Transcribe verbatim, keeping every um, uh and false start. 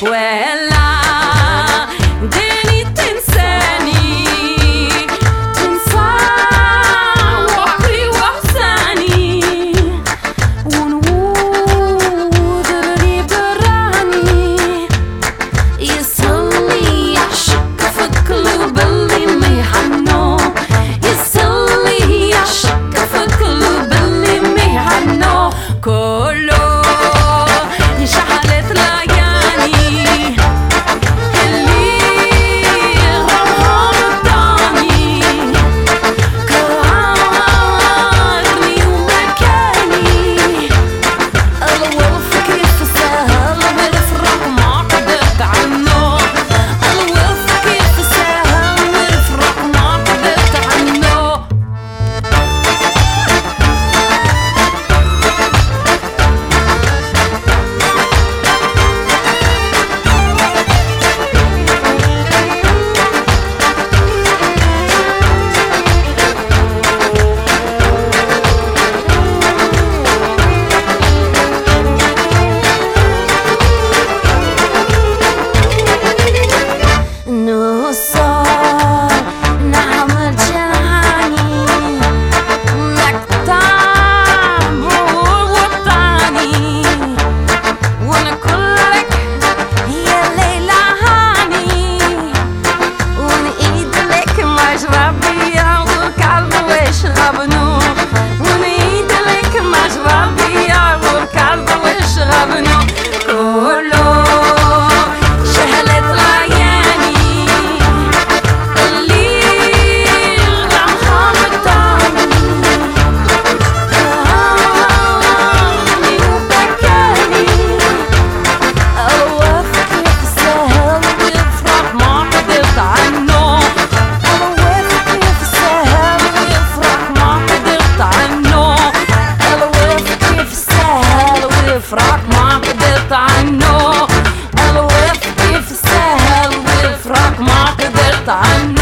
ولا ديني تنساني تنسى وعقلي وحساني ونعود راني براني يصلي يعشق في قلوب اللي ما يحنو يصلي يعشق في قلوب اللي ما يحنو كله شحلت ليالي اللي غرام ضاني كرهني ومكاني الوقف كيف سهل والفراق ما قدرت عنه الوقف كيف سهل والفراق ما قدرت عنه نوصل نعمل جرحاني نكتب وطاني ونقولك يا ليلى هاني ونعيد لك مشربية والكلب واشرب نور ونعيد لك مشربية والكلب واشرب نور كله شهلت ليالي اللي غرام ضاني كرهني وبكاني الوقف كيف سهل والفراق ما قدرت عنه الوقف كيف سهل والفراق ما قدرت عنه الوقف كيف سهل والفراق ما قدرت عنه الوقف كيف سهل والفراق ما قدرت عنه